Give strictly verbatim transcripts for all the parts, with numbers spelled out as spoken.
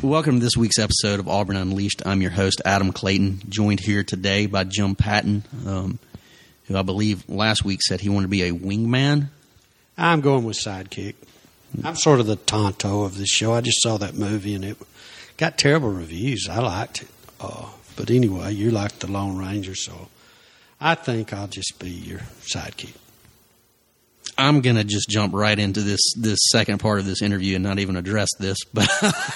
Welcome to this week's episode of Auburn Unleashed. I'm your host, Adam Clayton, joined here today by Jim Patton, um, who I believe last week said he wanted to be a wingman. I'm going with sidekick. I'm sort of the Tonto of this show. I just saw that movie, and it got terrible reviews. I liked it. Uh, but anyway, you like the Lone Ranger, so I think I'll just be your sidekick. I'm going to just jump right into this this second part of this interview and not even address this. But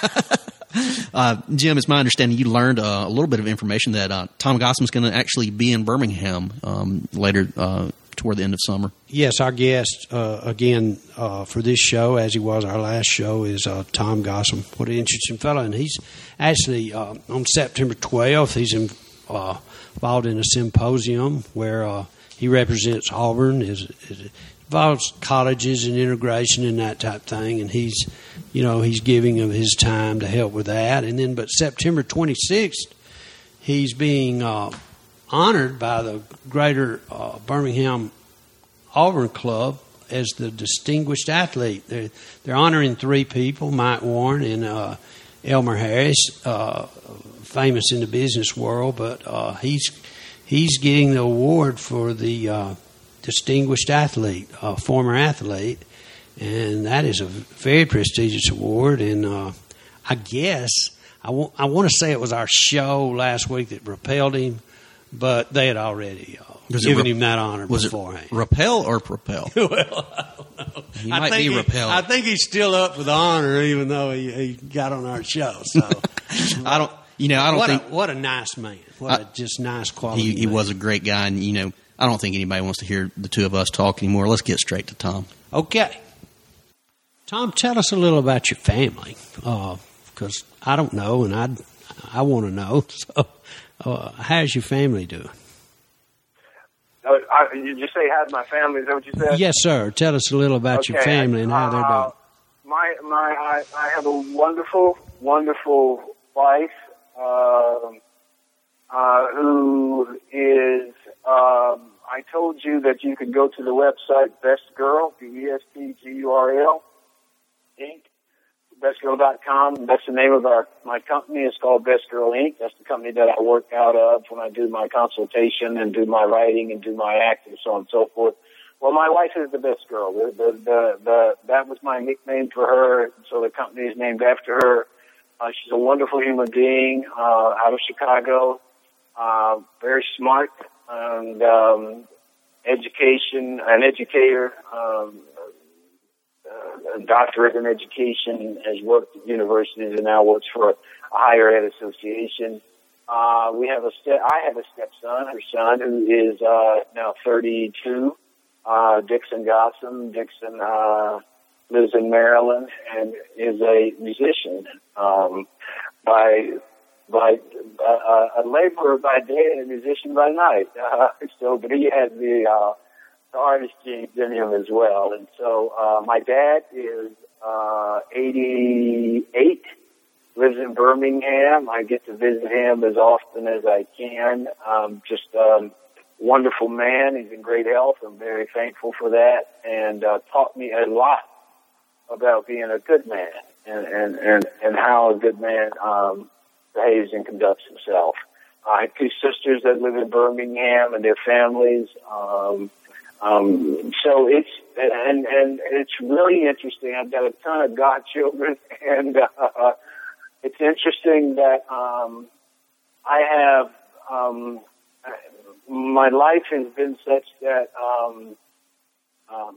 uh, Jim, it's my understanding you learned uh, a little bit of information that uh, Tom Gossum's going to actually be in Birmingham um, later uh, toward the end of summer. Yes, our guest, uh, again, uh, for this show, as he was our last show, is uh, Tom Gossum. What an interesting fellow. And he's actually, uh, on September twelfth, he's in, uh, involved in a symposium where uh, he represents Auburn, is, is involves colleges and integration and that type of thing, and he's, you know, he's giving of his time to help with that. And then, but September twenty-sixth, he's being uh, honored by the Greater uh, Birmingham Auburn Club as the distinguished athlete. They're, they're honoring three people: Mike Warren and uh, Elmer Harris, uh, famous in the business world, but uh, he's he's getting the award for the Uh, distinguished athlete, a former athlete, and that is a very prestigious award. And uh, I guess I, w- I want to say it was our show last week that repelled him, but they had already uh, given re- him that honor was beforehand. It repel or propel? Well, I don't know. He I might think be he, repelled. I think he's still up for the honor, even though he, he got on our show. So I don't, you know, I don't what think a, what a nice man. What I, a just nice quality. He, he man. was a great guy, and you know, I don't think anybody wants to hear the two of us talk anymore. Let's get straight to Tom. Okay. Tom, tell us a little about your family, because uh, I don't know, and I I want to know. So, uh, how's your family doing? Uh, I, did you say how's my family? Is that what you said? Yes, sir. Tell us a little about okay. your family and how uh, they're doing. My my, I, I have a wonderful, wonderful wife uh, uh, who is. Um, I told you that you could go to the website Best Girl, B E S T G U R L, Inc, best girl dot com. That's the name of our my company. It's called Best Girl, Incorporated. That's the company that I work out of when I do my consultation and do my writing and do my acting, so on and so forth. Well, my wife is the Best Girl. The, the, the, the, that was my nickname for her, so the company is named after her. Uh, she's a wonderful human being uh, out of Chicago, uh, very smart. And um, education, an educator, um, uh, a doctorate in education, has worked at universities and now works for a higher ed association. Uh, we have a step. I have a stepson, her son, who is uh, now thirty-two. Uh, Dixon Gossum. Dixon uh, lives in Maryland and is a musician. Um, by by uh, a laborer by day and a musician by night. Uh, so, but he has the, uh, the artist genes in him as well. And so, uh, my dad is, uh, eighty-eight, lives in Birmingham. I get to visit him as often as I can. Um, just, um, wonderful man. He's in great health. I'm very thankful for that, and, uh, taught me a lot about being a good man and, and, and, and how a good man, um, behaves and conducts himself. I have two sisters that live in Birmingham and their families. Um, um, so it's, and, and it's really interesting. I've got a ton of godchildren, and, uh, it's interesting that, um, I have, um, my life has been such that, um, um,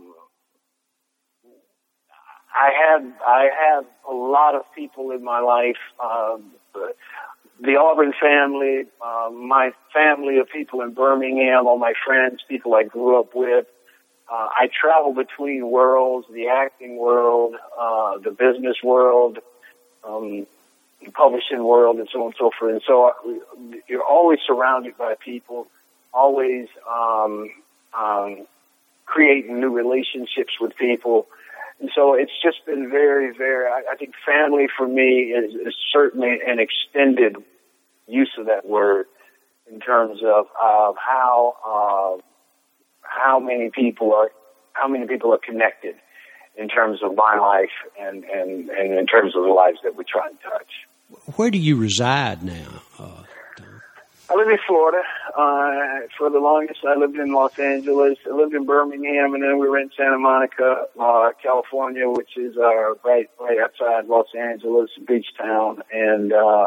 I have, I have a lot of people in my life, um, the Auburn family, uh, my family of people in Birmingham, all my friends, people I grew up with. Uh, I travel between worlds, the acting world, uh, the business world, um, the publishing world, and so on and so forth. And so uh, you're always surrounded by people, always um, um, creating new relationships with people. And so it's just been very, very, I, I think family for me is, is certainly an extended use of that word in terms of, of how, uh, how many people are, how many people are connected in terms of my life and, and, and in terms of the lives that we try and touch. Where do you reside now, uh, Tom? I live in Florida. Uh, for the longest, I lived in Los Angeles. I lived in Birmingham, and then we were in Santa Monica, uh, California, which is uh, right right outside Los Angeles, a beach town. And uh,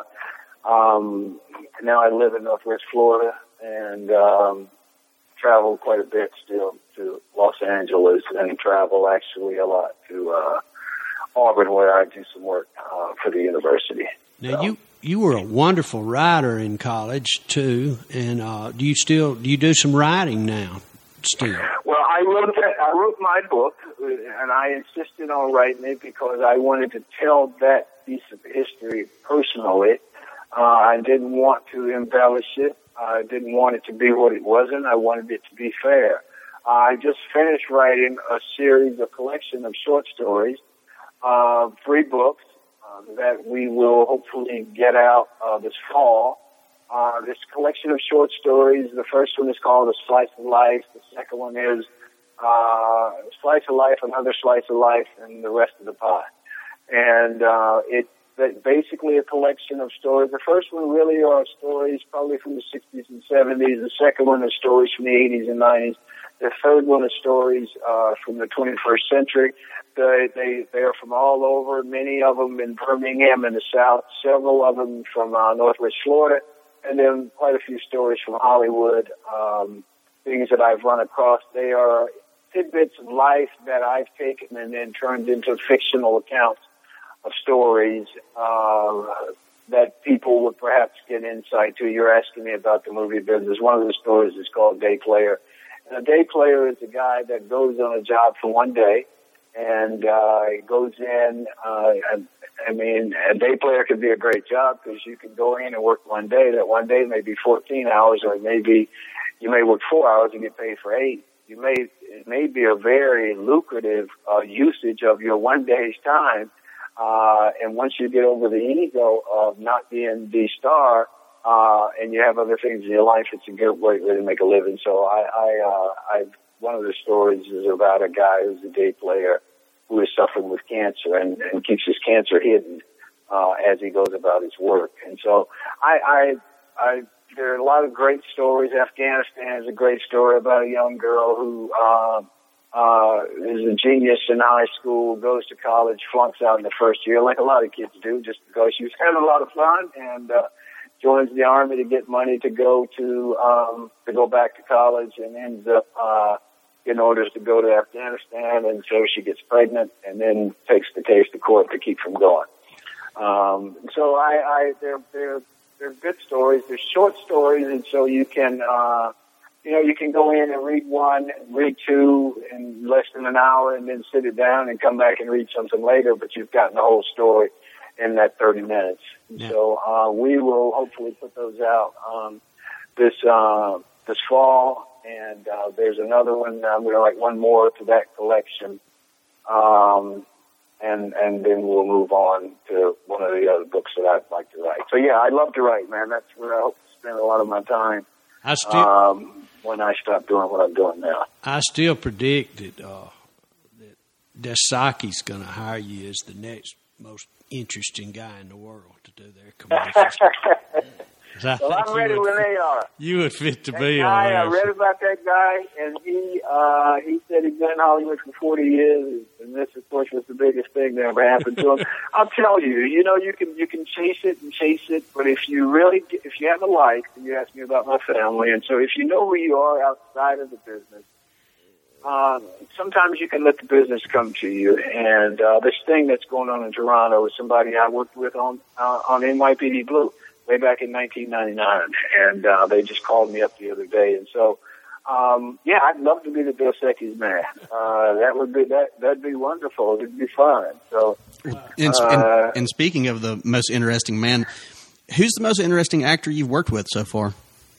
um, now I live in Northwest Florida and um, travel quite a bit still to Los Angeles, and travel actually a lot to uh, Auburn, where I do some work uh, for the university. Now, you you were a wonderful writer in college too, and uh, do you still do you do some writing now? Still, well, I wrote that, I wrote my book, and I insisted on writing it because I wanted to tell that piece of history personally. Uh, I didn't want to embellish it. I didn't want it to be what it wasn't. I wanted it to be fair. I just finished writing a series, a collection of short stories, uh, three books. That we will hopefully get out uh, this fall. Uh, this collection of short stories, the first one is called A Slice of Life. The second one is uh, Slice of Life, Another Slice of Life, and the rest of the pie. And uh, it's basically a collection of stories. The first one really are stories probably from the sixties and seventies. The second one is stories from the eighties and nineties. The third one is stories uh, from the twenty-first century. They, they, they are from all over, many of them in Birmingham in the South, several of them from uh, Northwest Florida, and then quite a few stories from Hollywood, um, things that I've run across. They are tidbits of life that I've taken and then turned into fictional accounts of stories uh, that people would perhaps get insight to. You're asking me about the movie business. One of the stories is called Day Player. And a day player is a guy that goes on a job for one day, and uh, he goes in. Uh, I mean, a day player could be a great job because you can go in and work one day. That one day may be fourteen hours, or maybe you may work four hours and get paid for eight. You may it may be a very lucrative uh, usage of your one day's time. Uh, and once you get over the ego of not being the star, uh, and you have other things in your life, it's a good way to make a living. So I, I, uh, I, one of the stories is about a guy who's a day player who is suffering with cancer and, and keeps his cancer hidden, uh, as he goes about his work. And so I, I, I, there are a lot of great stories. Afghanistan is a great story about a young girl who, uh, Uh, is a genius in high school, goes to college, flunks out in the first year, like a lot of kids do, just because she was having a lot of fun, and uh, joins the army to get money to go to um, to go back to college, and ends up uh, getting orders to go to Afghanistan, and so she gets pregnant, and then takes the case to court to keep from going. Um, so I, I they're they're they're good stories. They're short stories, and so you can. Uh, You know, you can go in and read one, read two in less than an hour, and then sit it down and come back and read something later, but you've gotten the whole story in that thirty minutes. Yeah. So uh, we will hopefully put those out um, this uh, this fall, and uh, there's another one. I'm going to write one more to that collection, um, and and then we'll move on to one of the other books that I'd like to write. So, yeah, I love to write, man. That's where I hope to spend a lot of my time. I still... Um, when I stop doing what I'm doing now. I still predict that, uh, that Dasaki's going to hire you as the next most interesting guy in the world to do their commercials. Well, I'm ready when fit, they are. You would fit to that be guy, on there. I read about that guy, and he uh, he said he's been in Hollywood for forty years, and this, of course, was the biggest thing that ever happened to him. I'll tell you, you know, you can you can chase it and chase it, but if you really, if you have a life, and you ask me about my family, and so if you know where you are outside of the business, uh, sometimes you can let the business come to you. And uh, this thing that's going on in Toronto is somebody I worked with on uh, on N Y P D Blue way back in nineteen ninety-nine, and uh, they just called me up the other day. And so, um, yeah, I'd love to be the Dos Equis man. Uh, that would be that that'd be wonderful. It'd be fun. So, and, uh, and, and speaking of the most interesting man, who's the most interesting actor you've worked with so far?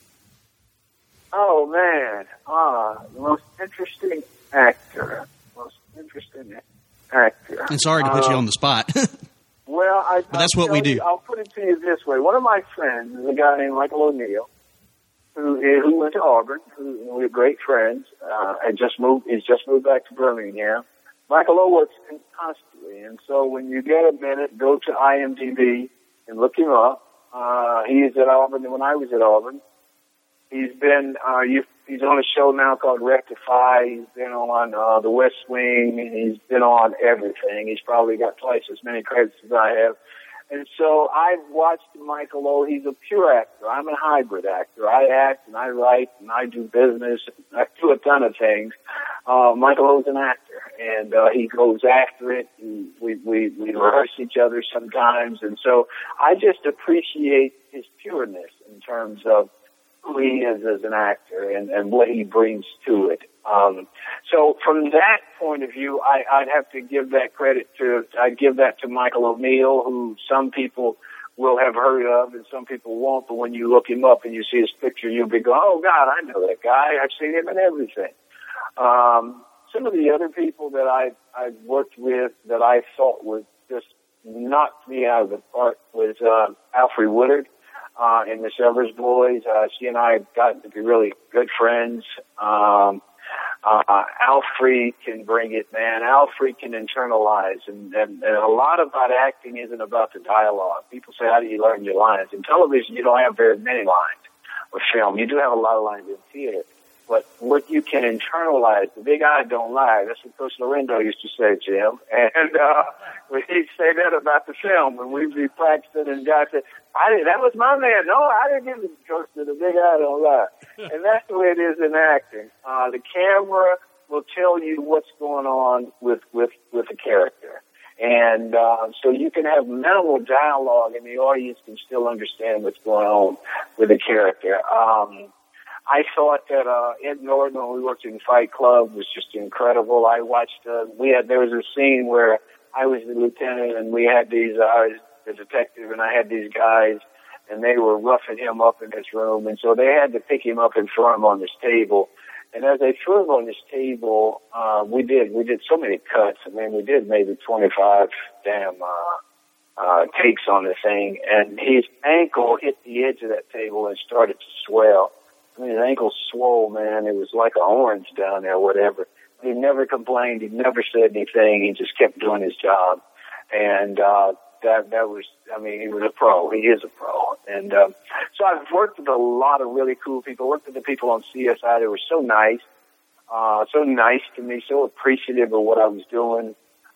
Oh man, ah, the most interesting actor, most interesting actor. And sorry to put um, you on the spot. Well, I, but that's what we do. You, I'll put it to you this way. One of my friends is a guy named Michael O'Neill, who who went to Auburn. Who, we're great friends. Uh, and just moved. He's just moved back to Birmingham. Michael O works constantly, and so when you get a minute, go to I M D B and look him up. Uh, he is at Auburn when I was at Auburn. He's been, uh, you, he's on a show now called Rectify. He's been on, uh, The West Wing. He's been on everything. He's probably got twice as many credits as I have. And so I've watched Michael O. He's a pure actor. I'm a hybrid actor. I act and I write and I do business. I do a ton of things. Uh, Michael O's an actor, and uh, he goes after it. He, we, we, we rehearse each other sometimes. And so I just appreciate his pureness in terms of who he is as an actor and, and what he brings to it. Um, so from that point of view, I, I'd have to give that credit to, I'd give that to Michael O'Neill, who some people will have heard of and some people won't, but when you look him up and you see his picture, you'll be going, oh God, I know that guy. I've seen him in everything. Um, some of the other people that I, I've worked with that I thought would just knock me out of the park was, uh, Alfre Woodard. Uh, in the Severs Boys, uh, she and I have gotten to be really good friends. Um, uh, Alfre can bring it, man. Alfre can internalize, and, and, and a lot about acting isn't about the dialogue. People say, how do you learn your lines? In television, you don't have very many lines. Or film, you do have a lot of lines in theater. But what you can internalize, the big eye don't lie. That's what Coach Lorendo used to say, Jim. And uh, he'd say that about the film when we'd be practicing and guys said, I didn't, that was my man. No, I didn't give it to Coach, the big eye don't lie. And that's the way it is in acting. Uh, the camera will tell you what's going on with, with, with the character. And uh, so you can have minimal dialogue and the audience can still understand what's going on with the character. Um, I thought that uh, Ed Norton, when we worked in Fight Club, was just incredible. I watched, uh, we had, there was a scene where I was the lieutenant and we had these, uh, I was the detective and I had these guys and they were roughing him up in this room. And so they had to pick him up and throw him on this table. And as they threw him on this table, uh, we did, we did so many cuts. I mean, we did maybe twenty-five damn, uh, uh, takes on the thing. And his ankle hit the edge of that table and started to swell. I mean, his ankle swole, man. It was like an orange down there, whatever. He never complained. He never said anything. He just kept doing his job. And, uh, that, that was, I mean, he was a pro. He is a pro. And, um, so I've worked with a lot of really cool people. I worked with the people on C S I. They were so nice, uh, so nice to me, so appreciative of what I was doing.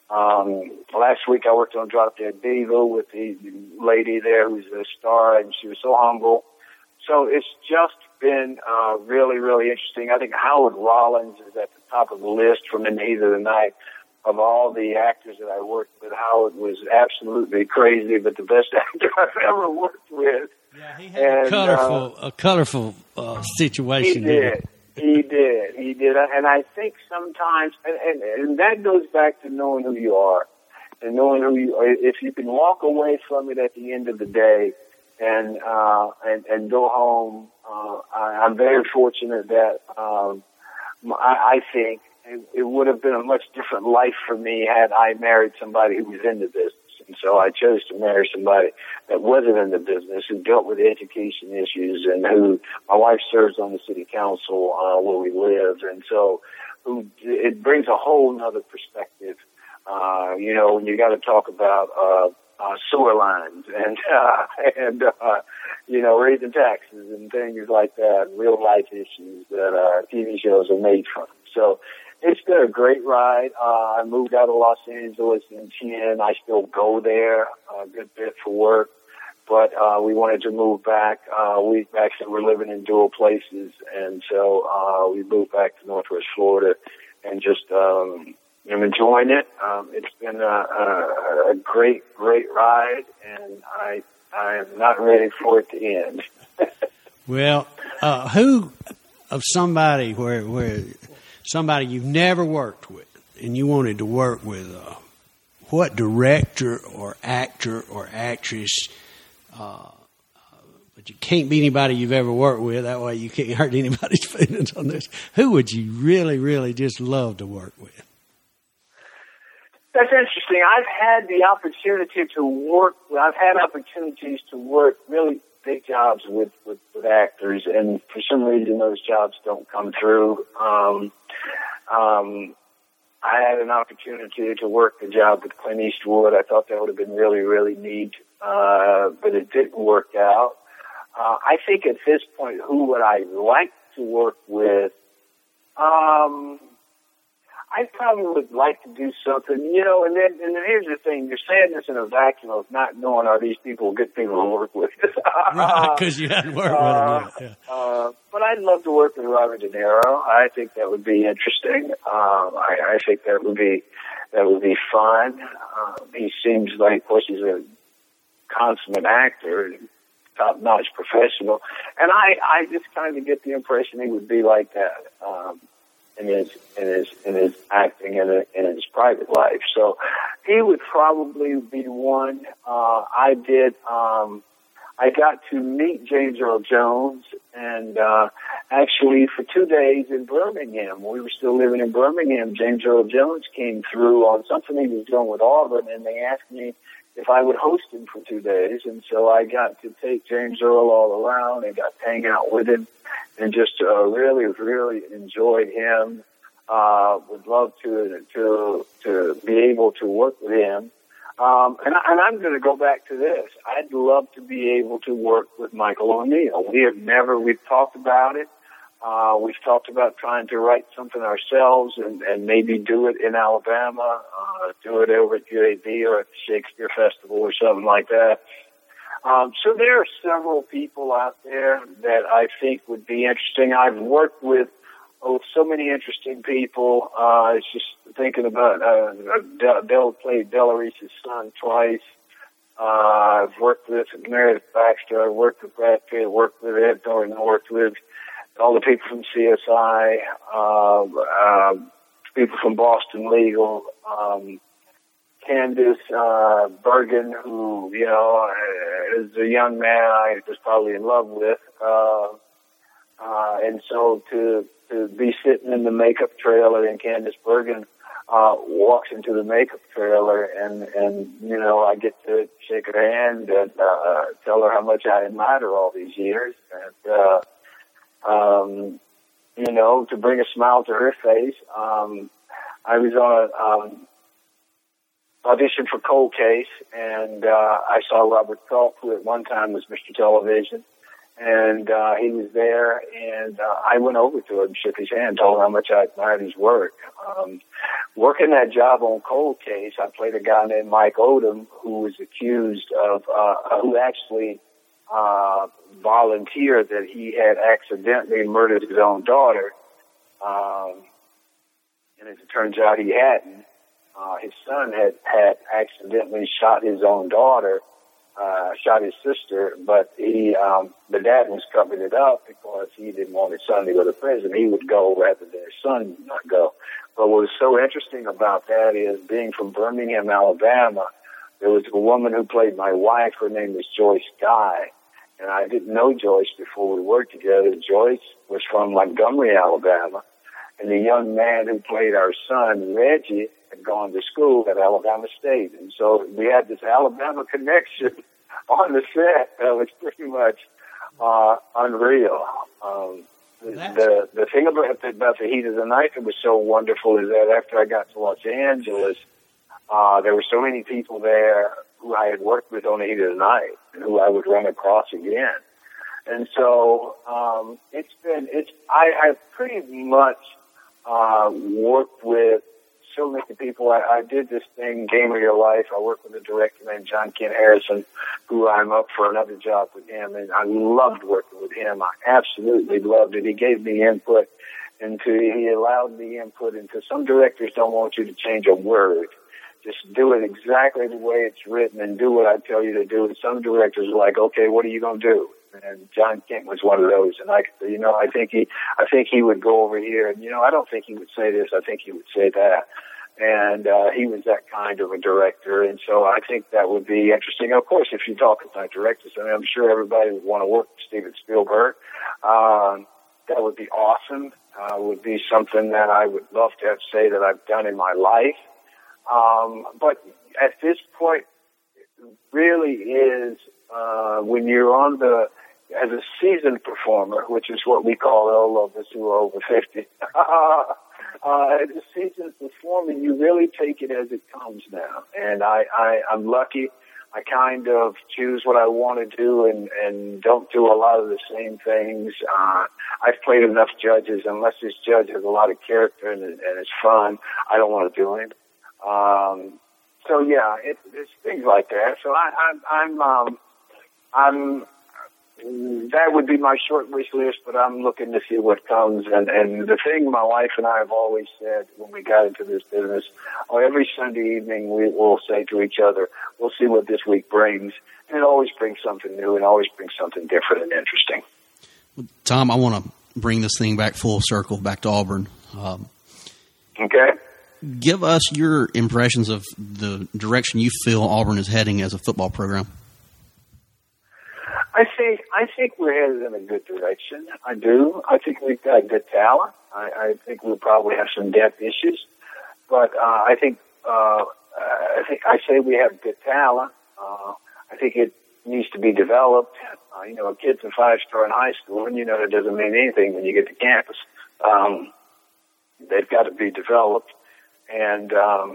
Um, last week I worked on Drop Dead Diva with the lady there who's a star, and she was so humble. So it's just been uh, really, really interesting. I think Howard Rollins is at the top of the list from In the Heat of the Night. Of all the actors that I worked with, Howard was absolutely crazy, but the best actor I've ever worked with. Yeah, he had and, a colorful, uh, a colorful uh, situation. He did. He did. He did. And I think sometimes, and, and, and that goes back to knowing who you are and knowing who you are. If you can walk away from it at the end of the day, and uh and and go home. Uh I, I'm very fortunate that um I, I think it, it would have been a much different life for me had I married somebody who was in the business. And so I chose to marry somebody that wasn't in the business, who dealt with education issues, and who my wife serves on the city council uh where we live, and so who it brings a whole nother perspective. Uh, you know, when you got to talk about uh Uh, sewer lines and, uh, and, uh, you know, raising taxes and things like that, real life issues that, uh, T V shows are made from. So it's been a great ride. Uh, I moved out of Los Angeles in ten. I still go there a good bit for work, but, uh, we wanted to move back. Uh, we actually were living in dual places. And so, uh, we moved back to Northwest Florida and just, um, I'm enjoying it. Um, it's been a, a, a great, great ride, and I I am not ready for it to end. Well, uh, who of somebody where where somebody you've never worked with and you wanted to work with, uh, what director or actor or actress? Uh, but you can't be anybody you've ever worked with. That way, you can't hurt anybody's feelings on this. Who would you really, really just love to work with? That's interesting. I've had the opportunity to work, I've had opportunities to work really big jobs with, with, with actors, and for some reason those jobs don't come through. Um, um, I had an opportunity to work the job with Clint Eastwood. I thought that would have been really, really neat, uh, but it didn't work out. Uh, I think at this point, who would I like to work with? Um, I probably would like to do something, you know, and then, and then here's the thing, you're saying this in a vacuum of not knowing are these people good people to work with. Right, because you hadn't worked uh, with them yet. Yeah. Uh, but I'd love to work with Robert De Niro. I think that would be interesting. Um, I, I think that would be, that would be fun. Um, he seems like, of course, he's a consummate actor, top-notch professional. And I, I just kind of get the impression he would be like that. Um, in his in his in his acting and in, in his private life. So he would probably be one. Uh, I did. Um, I got to meet James Earl Jones, and uh, actually for two days in Birmingham, we were still living in Birmingham. James Earl Jones came through on something he was doing with Auburn, and they asked me if I would host him for two days. And so I got to take James Earl all around and got to hang out with him. And just uh, really, really enjoyed him. Uh, would love to to to be able to work with him. Um, and, and I'm going to go back to this. I'd love to be able to work with Michael O'Neill. We have never. We've talked about it. Uh, we've talked about trying to write something ourselves and, and maybe do it in Alabama, uh, do it over at U A B or at the Shakespeare Festival or something like that. Um, so there are several people out there that I think would be interesting. I've worked with oh, so many interesting people. Uh, I was just thinking about uh, Del played Della Reese's son twice. Uh, I've worked with Meredith Baxter. I've worked with Brad Pitt. Worked with Ed Norton. Worked with all the people from C S I. Uh, uh, people from Boston Legal. Um, Candace uh, Bergen, who, you know, is a young man I was probably in love with. Uh, uh, and so to to be sitting in the makeup trailer and Candace Bergen uh, walks into the makeup trailer and, and, you know, I get to shake her hand and uh, tell her how much I admired her all these years. And, uh, um, you know, to bring a smile to her face. Um, I was on a... Um, auditioned for Cold Case, and uh, I saw Robert Culp, who at one time was Mister Television, and uh, he was there, and uh, I went over to him, shook his hand, told him how much I admired his work. Um, working that job on Cold Case, I played a guy named Mike Odom, who was accused of, uh, who actually uh, volunteered that he had accidentally murdered his own daughter, um, and as it turns out, he hadn't. Uh, his son had, had accidentally shot his own daughter, uh, shot his sister, but he, um, the dad was covering it up because he didn't want his son to go to prison. He would go rather than his son not go. But what was so interesting about that is being from Birmingham, Alabama, there was a woman who played my wife. Her name was Joyce Guy. And I didn't know Joyce before we worked together. Joyce was from Montgomery, Alabama. And the young man who played our son, Reggie, had gone to school at Alabama State. And so we had this Alabama connection on the set that was pretty much uh, unreal. Um, the the thing about the, about the Heat of the Night that was so wonderful is that after I got to Los Angeles, uh, there were so many people there who I had worked with on the Heat of the Night and who I would run across again. And so um, it's been, it's I, I've pretty much uh, worked with so many people. I, I did this thing, Game of Your Life. I worked with a director named John Kent Harrison, who I'm up for another job with him, and I loved working with him. I absolutely loved it. He gave me input into, he allowed me input into, some directors don't want you to change a word. Just do it exactly the way it's written and do what I tell you to do. And some directors are like, okay, what are you going to do? And John Kent was one of those. And I, you know, I think he, I think he would go over here and, you know, I don't think he would say this. I think he would say that. And, uh, he was that kind of a director. And so I think that would be interesting. Of course, if you talk about directors, I mean, I'm sure everybody would want to work with Steven Spielberg. Um, that would be awesome. Uh, would be something that I would love to have to say that I've done in my life. Um, but at this point, it really is, uh, when you're on the, as a seasoned performer, which is what we call all of us who are over fifty, uh, the season's performing, you really take it as it comes now. And I, I, I'm lucky. I kind of choose what I want to do and, and don't do a lot of the same things. Uh, I've played enough judges. Unless this judge has a lot of character and, and it's fun, I don't want to do him. Um, so yeah, it, it's things like that. So I, I, I'm, um, I'm, that would be my short wish list, but I'm looking to see what comes. And, and the thing my wife and I have always said when we got into this business, oh, every Sunday evening we will say to each other, we'll see what this week brings. And it always brings something new and always brings something different and interesting. Well, Tom, I want to bring this thing back full circle, back to Auburn. Um, okay. Give us your impressions of the direction you feel Auburn is heading as a football program. I think I think we're headed in a good direction. I do. I think we've got good talent. I, I think we'll probably have some depth issues, but uh, I think uh, I think I say we have good talent. Uh, I think it needs to be developed. Uh, you know, a kid's a five star in high school, and you know that doesn't mean anything when you get to campus. Um, they've got to be developed, and um,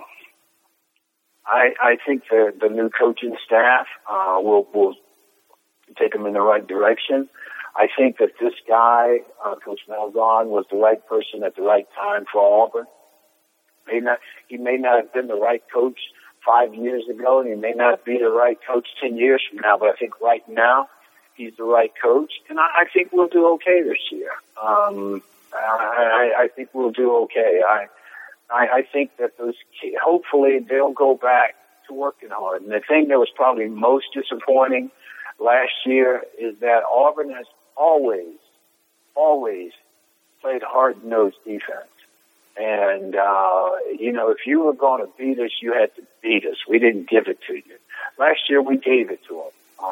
I I think the the new coaching staff uh, will will. take them in the right direction. I think that this guy, uh, Coach Malzahn, was the right person at the right time for Auburn. May not, he may not have been the right coach five years ago, and he may not be the right coach ten years from now, but I think right now he's the right coach, and I, I think we'll do okay this year. Um, I, I think we'll do okay. I, I, I think that those kids, hopefully they'll go back to working hard. And the thing that was probably most disappointing last year is that Auburn has always, always played hard-nosed defense. And, uh, you know, if you were going to beat us, you had to beat us. We didn't give it to you. Last year, we gave it to them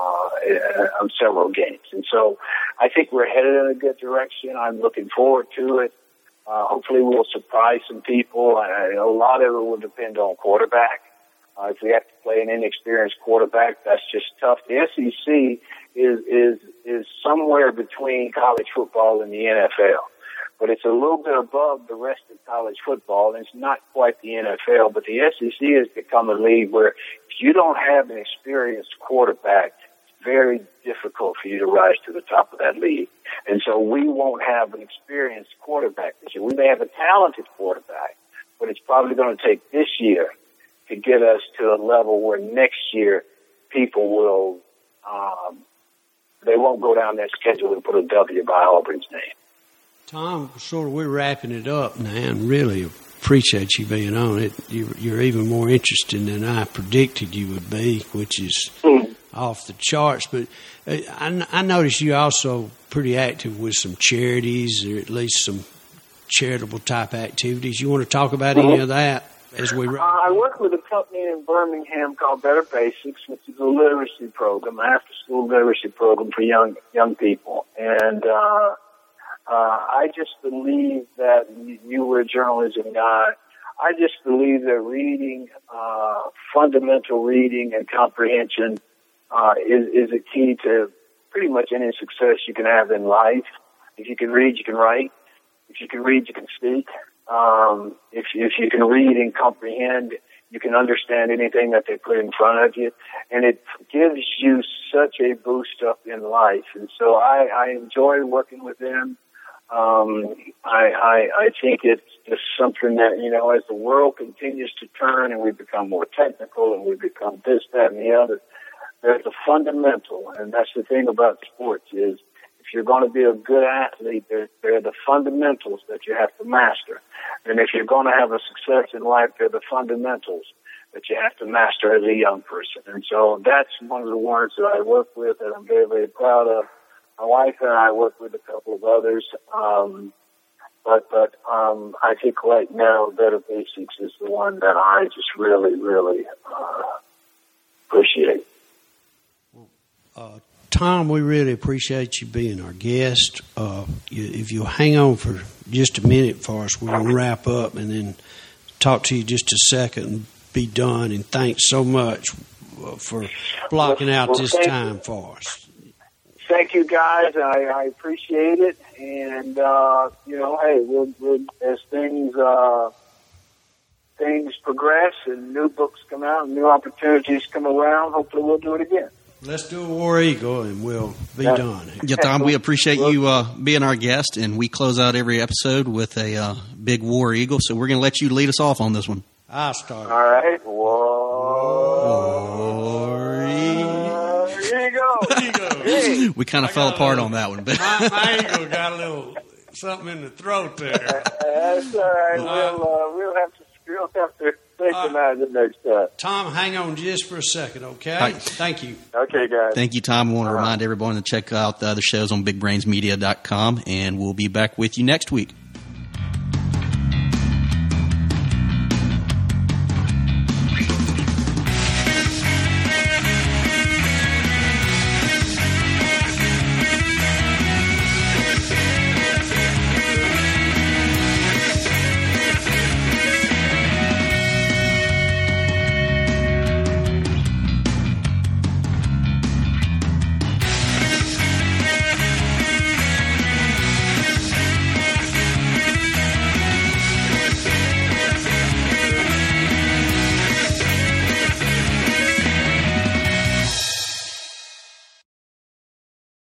uh, on several games. And so I think we're headed in a good direction. I'm looking forward to it. Uh, hopefully we'll surprise some people. I, a lot of it will depend on quarterback. Uh, if we have to play an inexperienced quarterback, that's just tough. The S E C is is is somewhere between college football and the N F L, but it's a little bit above the rest of college football, and it's not quite the N F L. But the S E C has become a league where if you don't have an experienced quarterback, it's very difficult for you to rise to the top of that league. And so we won't have an experienced quarterback this year. We may have a talented quarterback, but it's probably going to take this year to get us to a level where next year people will, um, they won't go down that schedule and put a W by Auburn's name. Tom, sort of we're wrapping it up now, and really appreciate you being on it. You're, you're even more interesting than I predicted you would be, which is mm. off the charts. But I, I noticed you also pretty active with some charities, or at least some charitable type activities. You want to talk about mm-hmm. any of that? As we uh, I work with a company in Birmingham called Better Basics, which is a literacy program, an after-school literacy program for young young people. And uh, uh, I just believe that you were a journalism guy. I just believe that reading, uh, fundamental reading and comprehension uh, is, is a key to pretty much any success you can have in life. If you can read, you can write. If you can read, you can speak. Um, if, if you can read and comprehend, you can understand anything that they put in front of you, and it gives you such a boost up in life. And so I, I enjoy working with them. Um, I, I, I think it's just something that, you know, as the world continues to turn and we become more technical and we become this, that, and the other, there's a fundamental, and that's the thing about sports is, if you're going to be a good athlete, there, there are the fundamentals that you have to master. And if you're going to have a success in life, there are the fundamentals that you have to master as a young person. And so that's one of the ones that I work with that I'm very, very proud of. My wife and I work with a couple of others. Um, but but um, I think right now, Better Basics is the one that I just really, really uh, appreciate. Uh, Tom, we really appreciate you being our guest. Uh, you, if you'll hang on for just a minute for us, we're going to wrap up and then talk to you just a second and be done. And thanks so much for blocking out well, this well, time you. for us. thank you guys. I, I appreciate it. And, uh, you know, hey, we'll, we'll, as things, uh, things progress and new books come out and new opportunities come around, hopefully we'll do it again. Let's do a War Eagle, and we'll be yeah. done. Yeah, Tom, we appreciate you uh, being our guest, and we close out every episode with a uh, big War Eagle, so we're going to let you lead us off on this one. I'll start. All right. War Eagle. Eagle. We kind of fell apart on that one. But my, my eagle got a little something in the throat there. That's all right. We'll, uh, we'll have to we'll have to synchronize it next time. Tom, hang on just for a second, okay? Right. Thank you. Okay, guys. Thank you, Tom. I want to Uh-huh. remind everyone to check out the other shows on big brains media dot com, and we'll be back with you next week.